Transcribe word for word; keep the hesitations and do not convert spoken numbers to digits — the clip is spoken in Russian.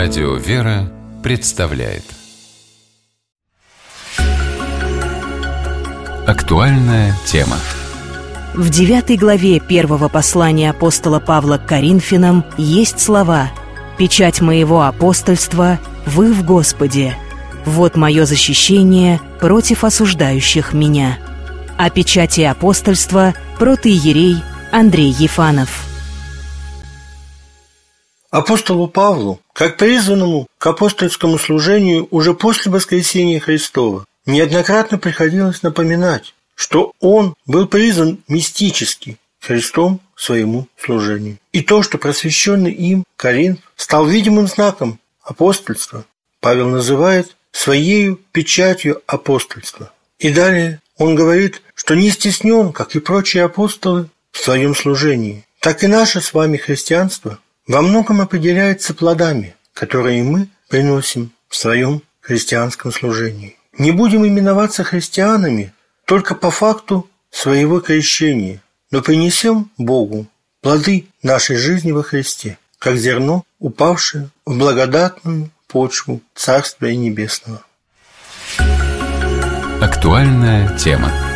Радио «Вера» представляет актуальная тема. В девятой главе первого послания апостола Павла к Коринфянам есть слова: «Печать моего апостольства вы в Господе. Вот мое защищение против осуждающих меня». О печати апостольства протоиерей Андрей Ефанов. Апостолу Павлу, как призванному к апостольскому служению уже после воскресения Христова, неоднократно приходилось напоминать, что он был призван мистически Христом к своему служению. И то, что просвещенный им Коринф стал видимым знаком апостольства, Павел называет своею печатью апостольства. И далее он говорит, что не стеснен, как и прочие апостолы, в своем служении. Так и наше с вами христианство во многом определяется плодами, которые мы приносим в своем христианском служении. Не будем именоваться христианами только по факту своего крещения, но принесем Богу плоды нашей жизни во Христе, как зерно, упавшее в благодатную почву Царствия Небесного. Актуальная тема.